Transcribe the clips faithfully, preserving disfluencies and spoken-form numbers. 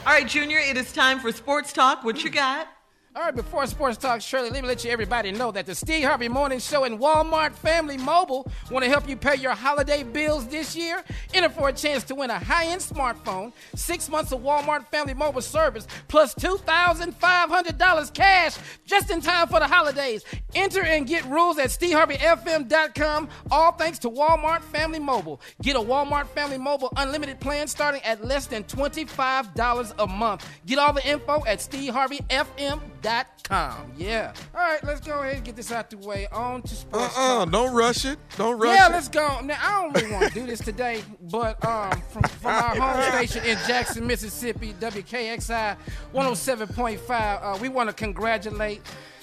All right, Junior, it is time for Sports Talk. What you got? All right, before Sports Talk, Shirley, let me let you everybody know that the Steve Harvey Morning Show and Walmart Family Mobile want to help you pay your holiday bills this year. Enter for a chance to win a high-end smartphone, six months of Walmart Family Mobile service, plus two thousand five hundred dollars cash just in time for the holidays. Enter and get rules at steve harvey f m dot com, all thanks to Walmart Family Mobile. Get a Walmart Family Mobile unlimited plan starting at less than twenty-five dollars a month. Get all the info at steve harvey f m dot com. Yeah. All right, let's go ahead and get this out the way. On to Sports Uh-uh, Talk. don't rush it. Don't rush yeah, it. Yeah, let's go. Now, I don't really want to do this today, but um, from, from our home station in Jackson, Mississippi, W K X I one oh seven point five, uh, we want to congratulate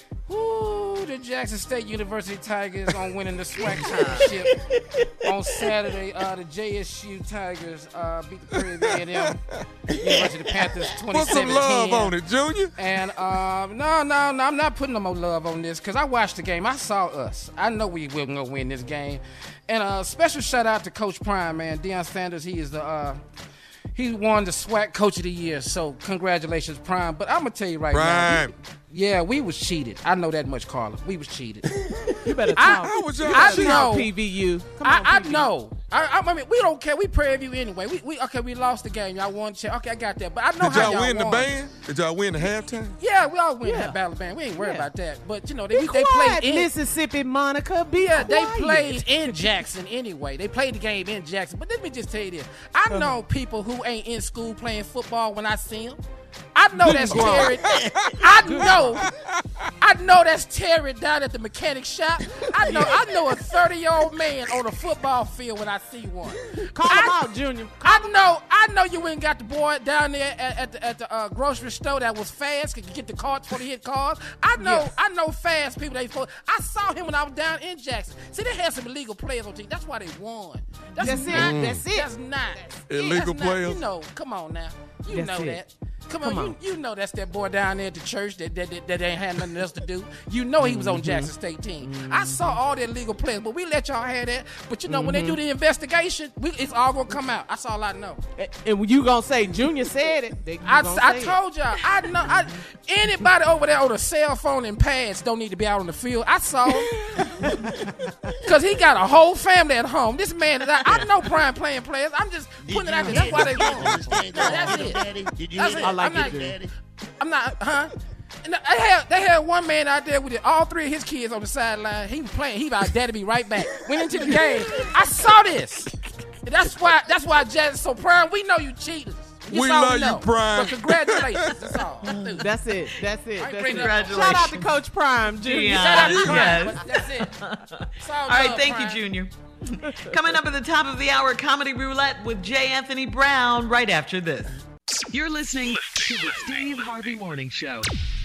Ooh, the Jackson State University Tigers on winning the SWAC championship on Saturday. Uh, the J S U Tigers uh, beat the Prairie A and M University Panthers twenty-seven ten. Put some love on it, Junior. And um, no, no, no, I'm not putting no more love on this because I watched the game. I saw us. I know we will gonna win this game. And a uh, special shout out to Coach Prime, man. Deion Sanders. He is the uh, he won the SWAC Coach of the Year. So congratulations, Prime. But I'm gonna tell you right Prime. now. Yeah, we was cheated. I know that much, Carla. We was cheated. You better talk. I, I was I cheated. know. P V U. Come I, on, I P V U. know. I, I mean, we don't care. We pray of you anyway. We, we okay. We lost the game. Y'all won. Okay, I got that. But I know Did how y'all win won. the band? Did y'all win the halftime? Yeah, we all win Yeah. that battle band. We ain't worried Yeah. about that. But you know, they Be they quiet, played in Mississippi Monica. Be Yeah, they quiet. played in Jackson anyway. They played the game in Jackson. But let me just tell you this. I know people who ain't in school playing football when I see them. I know that's Terry. I know. I know that's Terry down at the mechanic shop. I know I know a thirty-year-old man on a football field when I see one. Call I, him out, Junior. I know I know you ain't got the boy down there at, at the, at the uh, grocery store that was fast, could get the carts before they hit cars. I know Yes. I know fast people. They I saw him when I was down in Jackson. See, they had some illegal players on the team. That's why they won. That's, That's it. not, That's it. That's not. Illegal that's not, players? You know, come on now. You That's know it. that. Come, Come on, on. You, you know that's that boy down there at the church that that, that, that ain't had nothing else to do. You know he was on Jackson State team. I saw all the illegal players, but we let y'all have that. But you know, when they do the investigation, we, it's all gonna come out. That's all I know. And- And you gonna say Junior said it? They, you I, gonna I say told y'all. I know. I, anybody over there on a cell phone and pads don't need to be out on the field. I saw him because he got a whole family at home. This man, I, I know Prime playing players. I'm just putting it out there. That's why they won. That's it. Did you That's hit it. I like I'm it, not, Daddy. I'm not, huh? And they had they had one man out there with it, all three of his kids on the sideline. He was playing. He about daddy be right back. Went into the game. I saw this. And that's why that's why Jack's so proud. We know you cheaters. That's We all love you, know. Prime. But congratulations. That's all. That's That's it. That's it. I ain't That's bringing it. it up. Shout out to Coach Prime, Junior. Yeah. Shout out to Prime. Yes. but That's it. It's all All right, love, thank Prime. you, Junior. Coming up at the top of the hour, Comedy Roulette with J. Anthony Brown right after this. You're listening to the Steve Harvey Morning Show.